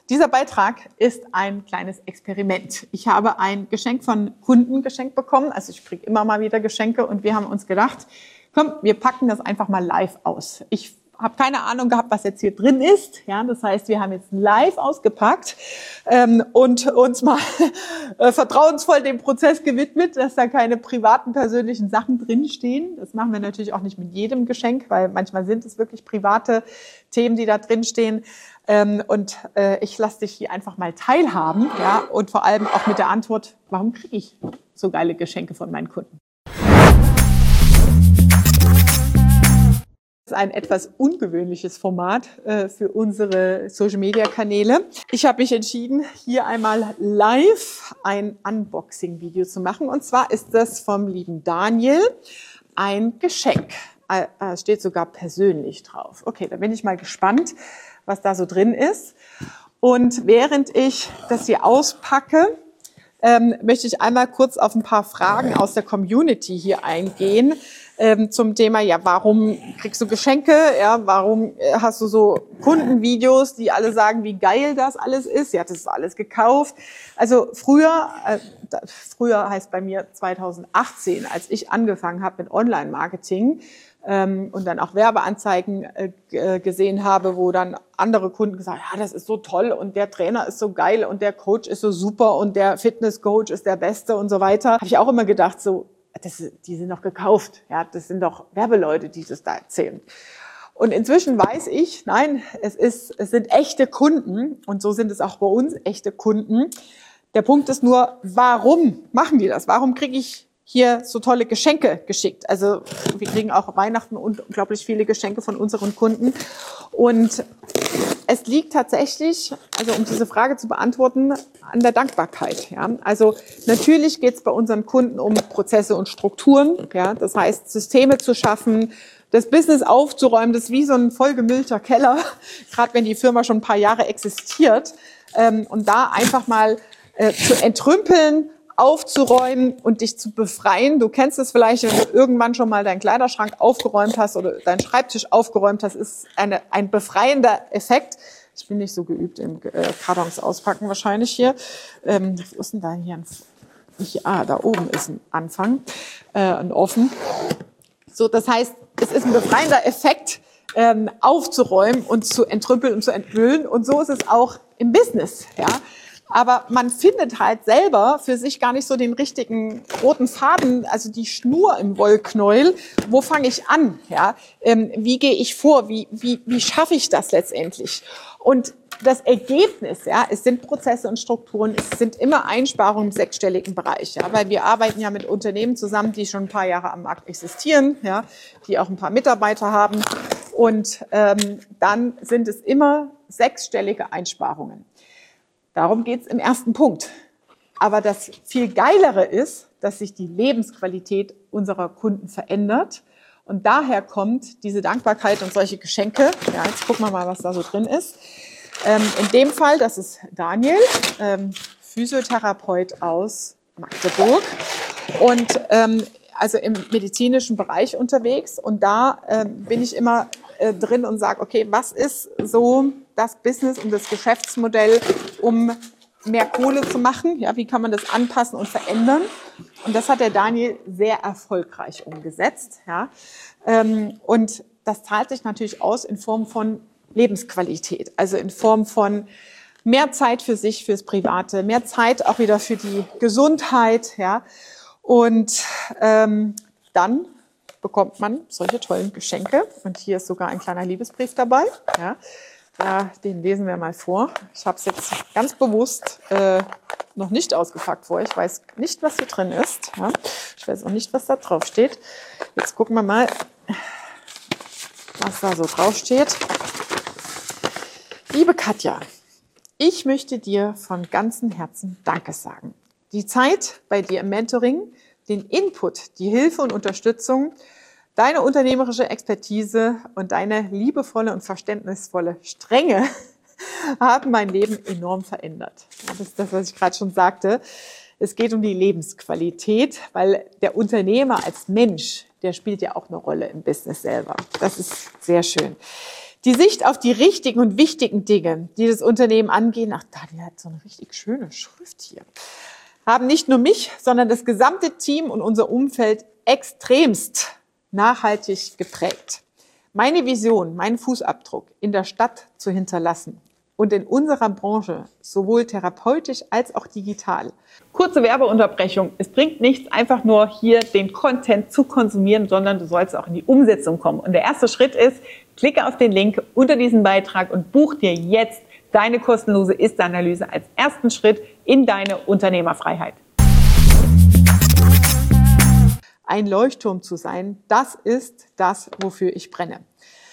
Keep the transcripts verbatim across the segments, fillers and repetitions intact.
Dieser Beitrag ist ein kleines Experiment. Ich habe ein Geschenk von Kunden geschenkt bekommen. Also ich kriege immer mal wieder Geschenke und wir haben uns gedacht, komm, wir packen das einfach mal live aus. Ich habe keine Ahnung gehabt, was jetzt hier drin ist. Ja, das heißt, wir haben jetzt live ausgepackt ähm, und uns mal äh, vertrauensvoll dem Prozess gewidmet, dass da keine privaten, persönlichen Sachen drinstehen. Das machen wir natürlich auch nicht mit jedem Geschenk, weil manchmal sind es wirklich private Themen, die da drinstehen. Ähm, und äh, ich lasse dich hier einfach mal teilhaben, ja, und vor allem auch mit der Antwort, warum kriege ich so geile Geschenke von meinen Kunden? Das ist ein etwas ungewöhnliches Format äh, für unsere Social-Media-Kanäle. Ich habe mich entschieden, hier einmal live ein Unboxing-Video zu machen. Und zwar ist das vom lieben Daniel ein Geschenk. Äh, äh, steht sogar persönlich drauf. Okay, da bin ich mal gespannt, was da so drin ist. Und während ich das hier auspacke, ähm, möchte ich einmal kurz auf ein paar Fragen aus der Community hier eingehen. Ähm, zum Thema, ja, warum kriegst du Geschenke? Ja, warum hast du so Kundenvideos, die alle sagen, wie geil das alles ist? Ja, das ist alles gekauft. Also früher, äh, früher heißt bei mir zweitausendachtzehn, als ich angefangen habe mit Online-Marketing ähm, und dann auch Werbeanzeigen äh, gesehen habe, wo dann andere Kunden gesagt haben, ja, das ist so toll und der Trainer ist so geil und der Coach ist so super und der Fitnesscoach ist der Beste und so weiter. Habe ich auch immer gedacht, so, Das, die sind doch gekauft, ja, das sind doch Werbeleute, die das da erzählen. Und inzwischen weiß ich, nein, es ist, es sind echte Kunden und so sind es auch bei uns echte Kunden. Der Punkt ist nur, warum machen die das? Warum kriege ich hier so tolle Geschenke geschickt? Also wir kriegen auch Weihnachten unglaublich viele Geschenke von unseren Kunden und es liegt tatsächlich, also um diese Frage zu beantworten, an der Dankbarkeit. Ja. Also natürlich geht es bei unseren Kunden um Prozesse und Strukturen. Ja. Das heißt, Systeme zu schaffen, das Business aufzuräumen, das ist wie so ein vollgemüllter Keller, gerade wenn die Firma schon ein paar Jahre existiert. Ähm, und da einfach mal äh, zu entrümpeln, aufzuräumen und dich zu befreien. Du kennst es vielleicht, wenn du irgendwann schon mal deinen Kleiderschrank aufgeräumt hast oder deinen Schreibtisch aufgeräumt hast, ist eine, ein befreiender Effekt. Ich bin nicht so geübt im äh, Kartons auspacken wahrscheinlich hier. Ähm, wo ist denn da hier ein... Ich, ah, da oben ist ein Anfang, äh, ein Offen. So, das heißt, es ist ein befreiender Effekt, ähm, aufzuräumen und zu entrümpeln und zu entmüllen. Und so ist es auch im Business, ja. Aber man findet halt selber für sich gar nicht so den richtigen roten Faden, also die Schnur im Wollknäuel. Wo fange ich an? Ja, ähm, wie gehe ich vor? Wie, wie, wie schaffe ich das letztendlich? Und das Ergebnis, ja, es sind Prozesse und Strukturen, es sind immer Einsparungen im sechsstelligen Bereich, ja, weil wir arbeiten ja mit Unternehmen zusammen, die schon ein paar Jahre am Markt existieren, ja, die auch ein paar Mitarbeiter haben. Und ähm, dann sind es immer sechsstellige Einsparungen. Darum geht's im ersten Punkt. Aber das viel Geilere ist, dass sich die Lebensqualität unserer Kunden verändert. Und daher kommt diese Dankbarkeit und solche Geschenke. Ja, jetzt gucken wir mal, was da so drin ist. Ähm, in dem Fall, das ist Daniel, ähm, Physiotherapeut aus Magdeburg. Und ähm, also im medizinischen Bereich unterwegs. Und da ähm, bin ich immer äh, drin und sage, okay, was ist so das Business und das Geschäftsmodell, um mehr Kohle zu machen? Ja, wie kann man das anpassen und verändern? Und das hat der Daniel sehr erfolgreich umgesetzt. Ja, ähm, und das zahlt sich natürlich aus in Form von Lebensqualität, also in Form von mehr Zeit für sich, fürs Private, mehr Zeit auch wieder für die Gesundheit, ja. Und ähm, dann bekommt man solche tollen Geschenke. Und hier ist sogar ein kleiner Liebesbrief dabei. Ja. Ja, den lesen wir mal vor. Ich habe es jetzt ganz bewusst äh, noch nicht ausgepackt vor. Ich weiß nicht, was hier drin ist. Ja. Ich weiß auch nicht, was da drauf steht. Jetzt gucken wir mal, was da so drauf steht. Liebe Katja, ich möchte dir von ganzem Herzen Danke sagen. Die Zeit bei dir im Mentoring, den Input, die Hilfe und Unterstützung, deine unternehmerische Expertise und deine liebevolle und verständnisvolle Strenge haben mein Leben enorm verändert. Das ist das, was ich gerade schon sagte. Es geht um die Lebensqualität, weil der Unternehmer als Mensch, der spielt ja auch eine Rolle im Business selber. Das ist sehr schön. Die Sicht auf die richtigen und wichtigen Dinge, die das Unternehmen angehen, ach, Daniel hat so eine richtig schöne Schrift hier, haben nicht nur mich, sondern das gesamte Team und unser Umfeld extremst nachhaltig geprägt. Meine Vision, meinen Fußabdruck in der Stadt zu hinterlassen und in unserer Branche sowohl therapeutisch als auch digital. Kurze Werbeunterbrechung. Es bringt nichts, einfach nur hier den Content zu konsumieren, sondern du sollst auch in die Umsetzung kommen. Und der erste Schritt ist, klicke auf den Link unter diesem Beitrag und buch dir jetzt deine kostenlose Ist-Analyse als ersten Schritt in deine Unternehmerfreiheit. Ein Leuchtturm zu sein, das ist das, wofür ich brenne.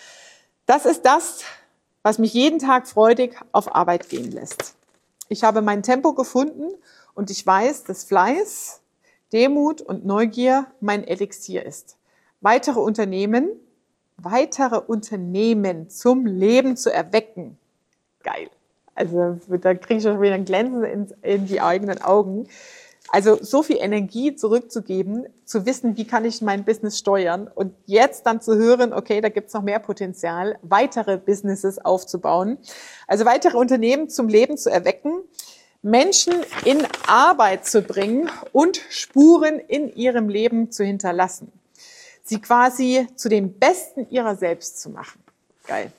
Das ist das, was mich jeden Tag freudig auf Arbeit gehen lässt. Ich habe mein Tempo gefunden und ich weiß, dass Fleiß, Demut und Neugier mein Elixier ist. Weitere Unternehmen, weitere Unternehmen zum Leben zu erwecken. Geil. Also da kriege ich schon wieder ein Glänzen in, in die eigenen Augen. Also so viel Energie zurückzugeben, zu wissen, wie kann ich mein Business steuern und jetzt dann zu hören, okay, da gibt's noch mehr Potenzial, weitere Businesses aufzubauen. Also weitere Unternehmen zum Leben zu erwecken, Menschen in Arbeit zu bringen und Spuren in ihrem Leben zu hinterlassen. Sie quasi zu dem Besten ihrer selbst zu machen. Geil.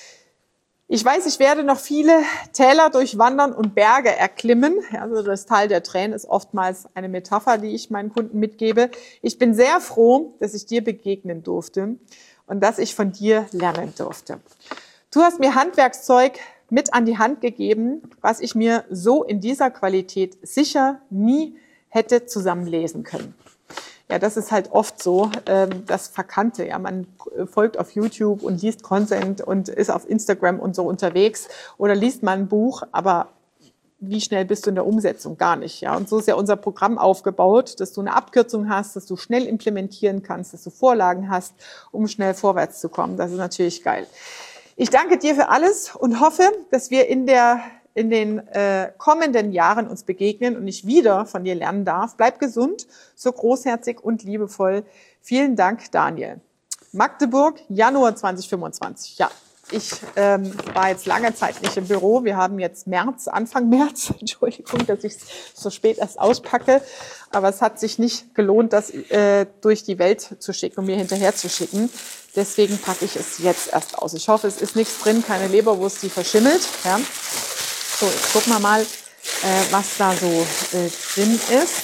Ich weiß, ich werde noch viele Täler durchwandern und Berge erklimmen. Also das Tal der Tränen ist oftmals eine Metapher, die ich meinen Kunden mitgebe. Ich bin sehr froh, dass ich dir begegnen durfte und dass ich von dir lernen durfte. Du hast mir Handwerkszeug mit an die Hand gegeben, was ich mir so in dieser Qualität sicher nie hätte zusammenlesen können. Ja, das ist halt oft so, ähm, das Verkannte. Ja, man folgt auf YouTube und liest Content und ist auf Instagram und so unterwegs oder liest mal ein Buch, aber wie schnell bist du in der Umsetzung? Gar nicht. Ja, und so ist ja unser Programm aufgebaut, dass du eine Abkürzung hast, dass du schnell implementieren kannst, dass du Vorlagen hast, um schnell vorwärts zu kommen. Das ist natürlich geil. Ich danke dir für alles und hoffe, dass wir in der in den äh, kommenden Jahren uns begegnen und ich wieder von dir lernen darf. Bleib gesund, so großherzig und liebevoll. Vielen Dank, Daniel. Magdeburg, Januar zwanzig fünfundzwanzig. Ja, ich ähm, war jetzt lange Zeit nicht im Büro. Wir haben jetzt März, Anfang März. Entschuldigung, dass ich es so spät erst auspacke. Aber es hat sich nicht gelohnt, das äh, durch die Welt zu schicken und mir hinterher zu schicken. Deswegen packe ich es jetzt erst aus. Ich hoffe, es ist nichts drin, keine Leberwurst, die verschimmelt. Ja. So, jetzt gucken wir mal, äh, was da so äh, drin ist.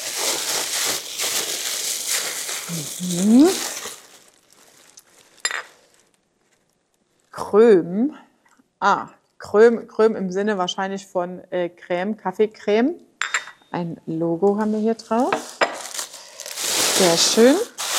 Mhm. Crème. Ah, Crème, Crème im Sinne wahrscheinlich von äh, Crème, Kaffeecreme. Ein Logo haben wir hier drauf. Sehr schön.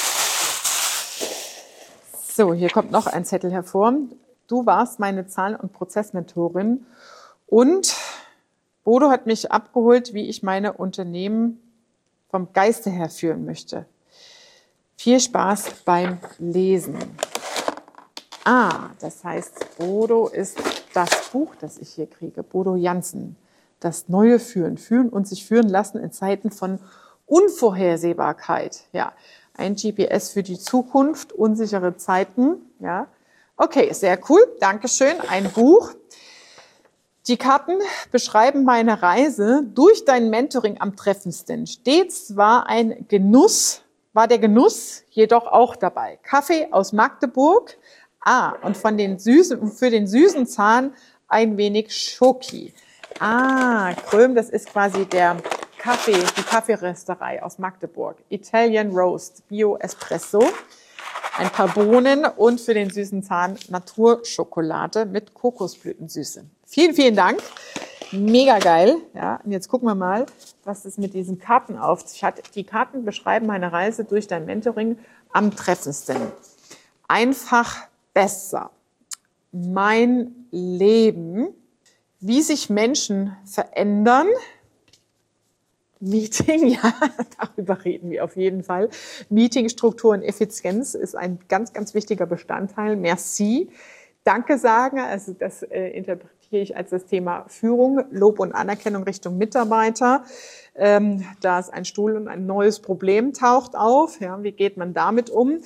So, hier kommt noch ein Zettel hervor. Du warst meine Zahlen- und Prozessmentorin. Und Bodo hat mich abgeholt, wie ich meine Unternehmen vom Geiste her führen möchte. Viel Spaß beim Lesen. Ah, das heißt, Bodo ist das Buch, das ich hier kriege. Bodo Jansen. Das neue Führen. Führen und sich führen lassen in Zeiten von Unvorhersehbarkeit. Ja, ein G P S für die Zukunft, unsichere Zeiten. Ja, okay, sehr cool. Dankeschön. Ein Buch. Die Karten beschreiben meine Reise durch dein Mentoring am treffendsten. Stets war ein Genuss, war der Genuss jedoch auch dabei. Kaffee aus Magdeburg. Ah, und von den süßen, für den süßen Zahn ein wenig Schoki. Ah, Crème, das ist quasi der Kaffee, die Kaffeerösterei aus Magdeburg. Italian Roast, Bio Espresso. Ein paar Bohnen und für den süßen Zahn Naturschokolade mit Kokosblütensüße. Vielen, vielen Dank. Mega geil. Ja, und jetzt gucken wir mal, was es mit diesen Karten auf sich hat. Die Karten beschreiben meine Reise durch dein Mentoring am treffendsten. Einfach besser. Mein Leben. Wie sich Menschen verändern. Meeting, ja, darüber reden wir auf jeden Fall. Meetingstruktur und Effizienz ist ein ganz, ganz wichtiger Bestandteil. Merci. Danke sagen, also das äh, interpretiere ich als das Thema Führung, Lob und Anerkennung Richtung Mitarbeiter. Ähm, da ist ein Stuhl und ein neues Problem taucht auf. Ja, wie geht man damit um?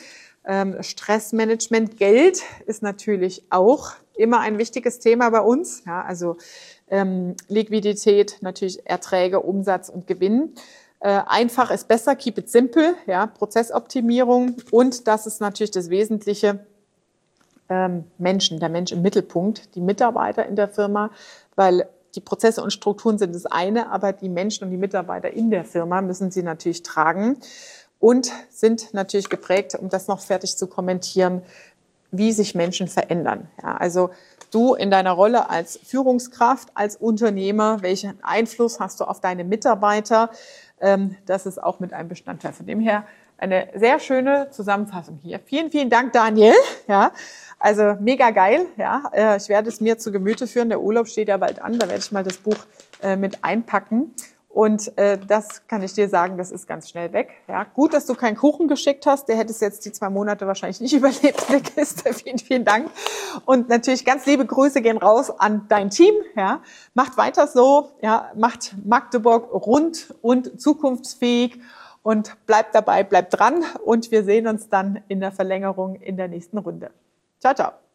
Ähm, Stressmanagement, Geld ist natürlich auch immer ein wichtiges Thema bei uns. Ja, also ähm, Liquidität, natürlich Erträge, Umsatz und Gewinn. Äh, einfach ist besser, keep it simple, ja, Prozessoptimierung. Und das ist natürlich das Wesentliche, ähm, Menschen, der Mensch im Mittelpunkt, die Mitarbeiter in der Firma, weil die Prozesse und Strukturen sind das eine, aber die Menschen und die Mitarbeiter in der Firma müssen sie natürlich tragen und sind natürlich geprägt, um das noch fertig zu kommentieren, wie sich Menschen verändern. Ja, also du in deiner Rolle als Führungskraft, als Unternehmer, welchen Einfluss hast du auf deine Mitarbeiter? Ähm, das ist auch mit einem Bestandteil. Von dem her eine sehr schöne Zusammenfassung hier. Vielen, vielen Dank, Daniel. Ja, also mega geil. Ja, äh, ich werde es mir zu Gemüte führen. Der Urlaub steht ja bald an. Da werde ich mal das Buch äh, mit einpacken. Und äh, das kann ich dir sagen, das ist ganz schnell weg. Ja, gut, dass du keinen Kuchen geschickt hast. Der hätte es jetzt die zwei Monate wahrscheinlich nicht überlebt in der Kiste. Vielen, vielen Dank. Und natürlich ganz liebe Grüße gehen raus an dein Team. Ja, macht weiter so. Ja, macht Magdeburg rund und zukunftsfähig. Und bleibt dabei, bleibt dran. Und wir sehen uns dann in der Verlängerung in der nächsten Runde. Ciao, ciao.